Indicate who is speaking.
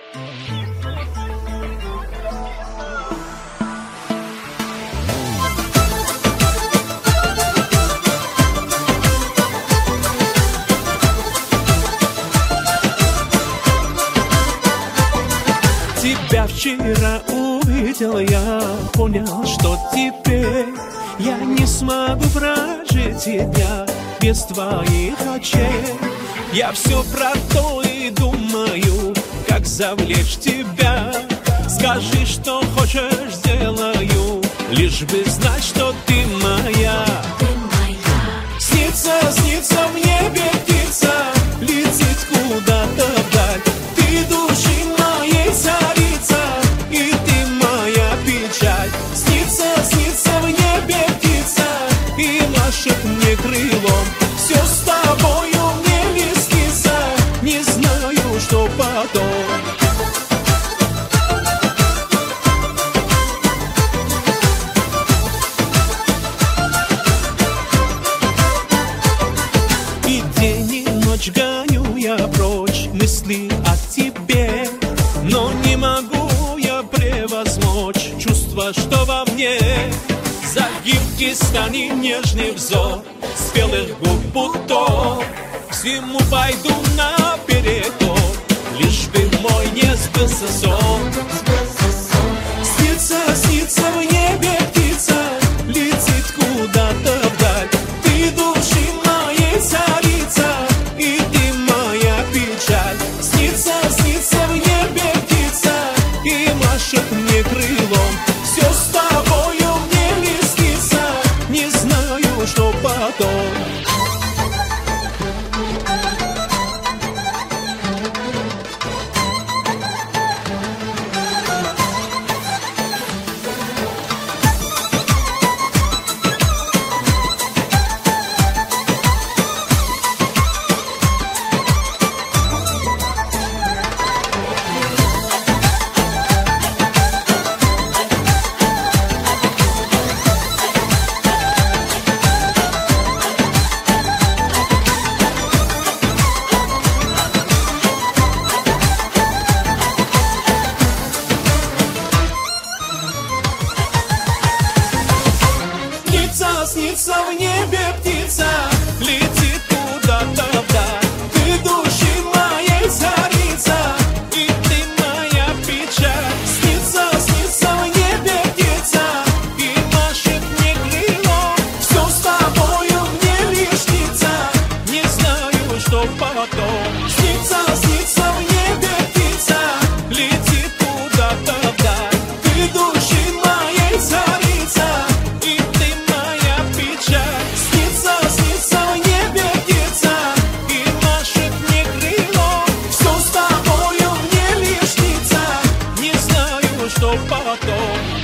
Speaker 1: Тебя вчера увидел, я понял, что теперь я не смогу прожить тебя без твоих очей. Я все про то и думаю, как завлечь тебя. Скажи, что хочешь, сделаю, лишь бы знать, что ты моя. Снится, снится в небе птица, летит куда-то вдаль. Ты души моей царица, и ты моя печаль. Снится, снится в небе птица, и машет мне крылом. Все с тобою мне не снится, не знаю, что потом. Гоню я прочь мысли о тебе, но не могу я превозмочь чувства, что во мне. За гибкий стани нежный взор спелых губ бутов. Всему пойду наперекор, лишь бы мой не сбылся сон. Снится, снится в небе птица, летит куда-то вдаль. Ты души моей царица, и ты моя печаль. Снится, снится в небе птица, и машет мне крылом. Все с тобою мне не снится, не знаю, что потом. Снится в небе птица, летит куда-то вдаль. Ты души моей царица, и ты моя печаль. Снится, снится в небе птица, и машет мне крылом. Все с тобою мне лишь снится, не знаю, что потом. Снится, снится в небе птица, летит куда-то вдаль. Ты души моей царица, снится, снится в небе птица, и машет мне крылом. Все с тобою мне лишь снится, не знаю, что потом.